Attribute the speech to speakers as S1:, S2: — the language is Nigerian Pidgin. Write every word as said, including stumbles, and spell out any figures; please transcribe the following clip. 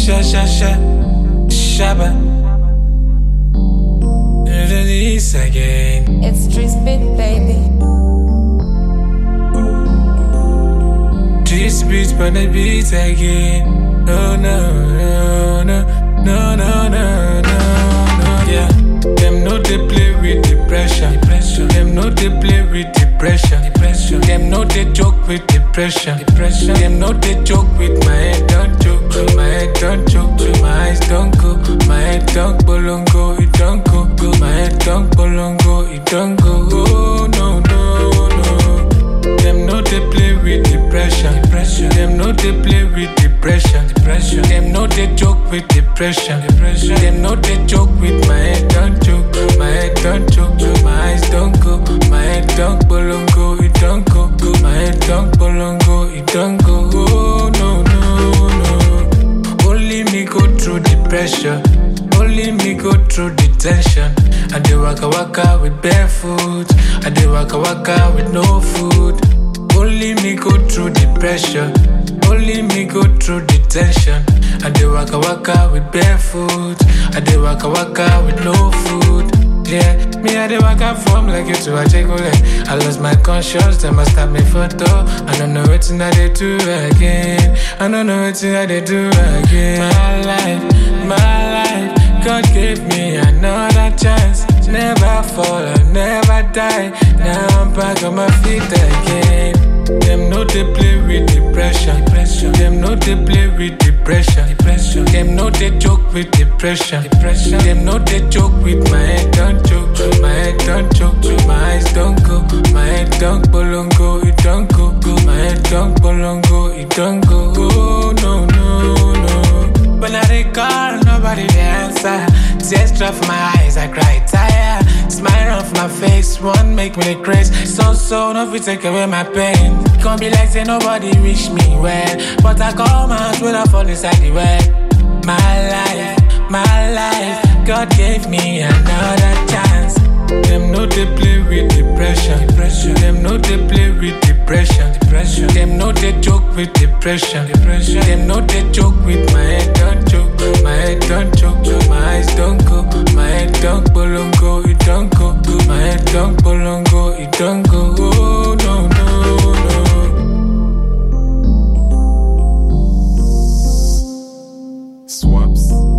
S1: sha sha sha shabba. Do this again.
S2: It's Street Spit, baby.
S1: This beat for the beat again. No, no, no, no, no, no, no, no, no, yeah. Them know they play with depression. Depression. Them know they play with depression. Depression. Them know they joke with depression. Depression. Them know they joke with my head don't joke. My head don't joke. My eyes don't go. My head don't bolongo. It don't go. My head don't bolongo. It don't go. Oh no no no. Them know they play with depression. Depression. Them know they play with depression. Depression. Them know they joke with depression. Depression. Them know they joke with my head don't joke. My head don't joke. My eyes don't go. My head don't bolongo. It don't go. My head don't bolongo. It don't go. Oh no no no. Only me go through depression. Only me go through the tension. I do waka waka with barefoot. I do waka waka with no food. Only me go through depression. Only me go through the tension. I do waka waka with barefoot. I do waka waka with no food. Yeah, me I dey waka from like you to a chekole. I lost my conscience, they must stop me photo. I don't know what I they do again. I don't know what I they do again. My life, my life. God gave me another chance. Never fall or never die. Now I'm back on my feet again. Them know they play with depression. Depression. Them know they play with depression. Depression. Them know they joke with depression. Depression. Them know they joke with my head don't joke. My head don't joke. My eyes don't go. My head don't bolongo. It don't go. My head don't bolongo. It don't go. Oh no no no. When I recall, nobody they answer. Tears drop from my eyes, I cry tired. Smile off my face, one make me crazy. So so, no fit take away my pain. Can't be like say nobody wish me well, but I come out when I fall inside the well. My life, my life, God gave me another chance. Them know they play with depression. Depression. Them know they play with depression. Depression. Them know they joke with depression. Depression. Them know they joke with my head don't joke. My head don't joke. My eyes don't go. My head don't bolongo. It don't go. My head don't bolongo. It don't go. Oh no no no.
S3: Swaps.